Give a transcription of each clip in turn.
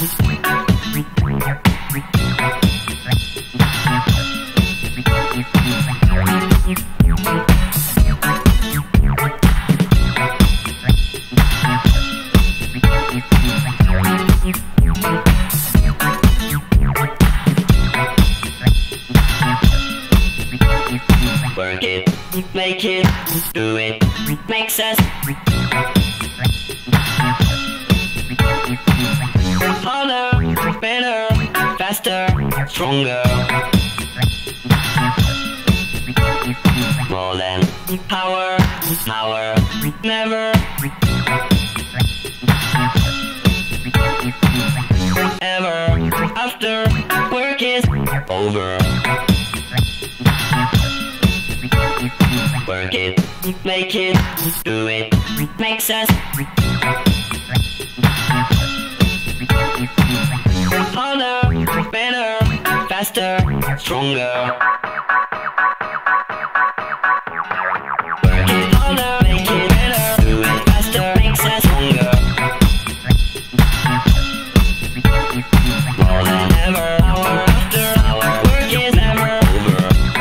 Work it, make it, do it, makes us harder, better, faster, stronger. More than power, power, never ever after work is over. Work it, make it, do it, makes us harder, better, faster, stronger. Work it harder, make it better, do it faster, makes us stronger. More than ever, hour after hour, work is never over.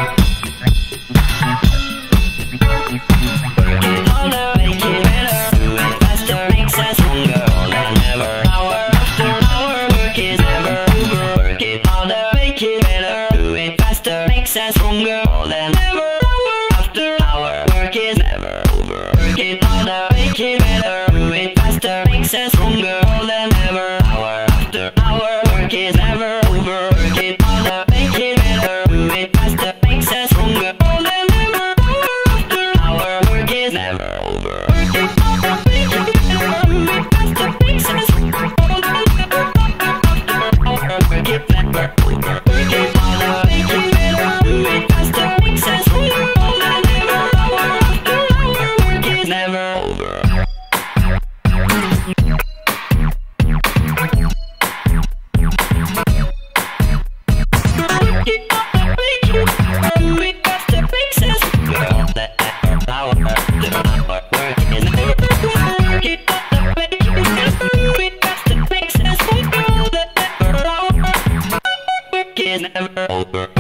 Work it harder, make it better, do it faster, makes us stronger. More than ever, hour after hour, work is never over. Work it harder, make it better, do it faster, makes us stronger. More than ever, hour after hour, work is never over. Work it harder, make it better, do it faster, makes us stronger. More than ever, hour after hour, work is never over. Work it harder, make it better, do it faster, makes us stronger. More than ever, hour after hour, work is never over. Work it harder, make it better, do it faster, makes us stronger. More than ever, hour after hour, work is never over. Work it harder, make it better, do it faster, makes us stronger. More than ever, hour after hour, work is never over. Never over.